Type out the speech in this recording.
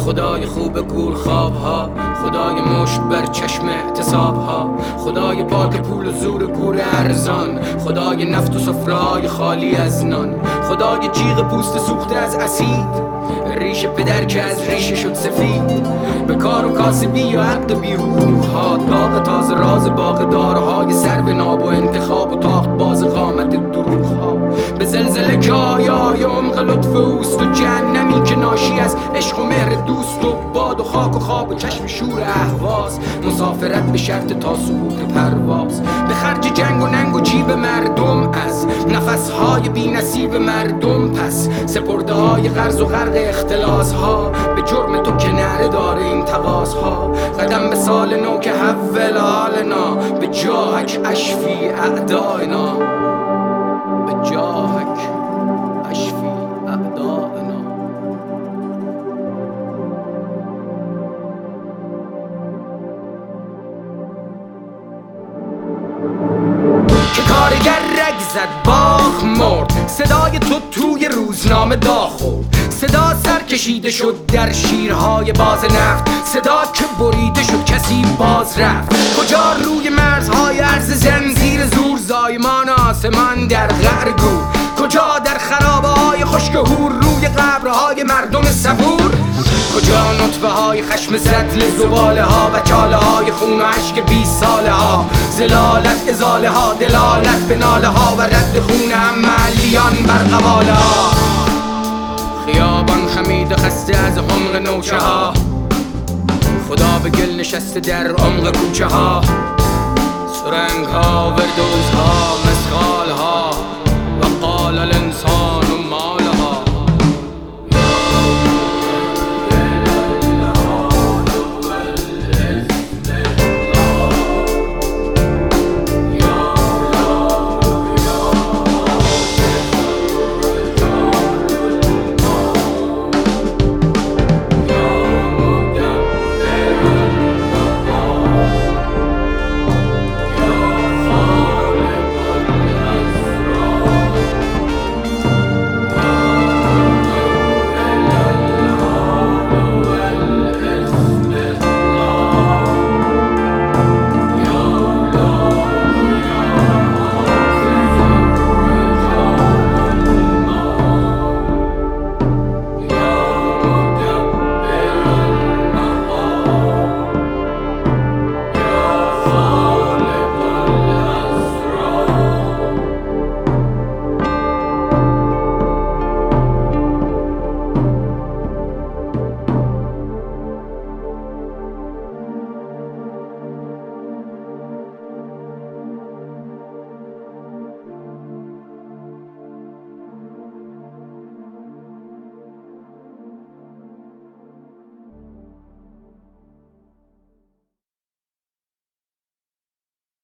خدای خوب گور خواب ها، خدای مشت بر چشم اعتصاب ها، خدای پاک پول و زور گور ارزان، خدای نفت و سفره‌های خالی از نان، خدای جیغ پوست سوخته از اسید، ریش پدر که از ریشه شد سفید، به کار و کاسبی یا عقد بی حقوق ها، داغ تازه راز باغ دارهای سر به ناب و انتخاب و تاخت باز قامت دروغ ها، به زلزله که آیای عمق لطف اوست و جهنمی که ناشی از عشق و مهر دوست و باد و خاک و خواب و چشم شور اهواز، مسافرت به شرط تا سقوط پرواز، به خرج جنگ و ننگ و جیب مردم از نفسهای بی نصیب مردم، پس سپرده های قرض و غرق اختلاس ها، به جرم تو که نره داره این تقاس ها، قدم به سال نو که حول حالنا، به جاهک اشفی اعدائنا، به جاهک اشفی اعدائنا. که کارگر رگ زد باخ مرد، صدای تو توی روزنامه داغ خورد، صدا سر کشیده شد در شیرهای باز نفت، صدا که بریده شد کسی باز رفت، کجا روی مرزهای عرض زنزیر زور زایمان آسمان در قعر گور، کجا در خرابه های خشک هور روی قبرهای مردم صبور، کجا نطفه های خشم سطل زباله ها و چاله های خون و عشق 20 ساله ها، زلالت ازاله ها، دلالت به ناله ها و رد خون عملیان بر قباله ها، خیابان خمید و خسته از عمق نوچه ها، خدا به گل نشسته در عمق کوچه ها، سرنگ ها، وردوز ها، مسخال ها و قال الانسان مالها. Oh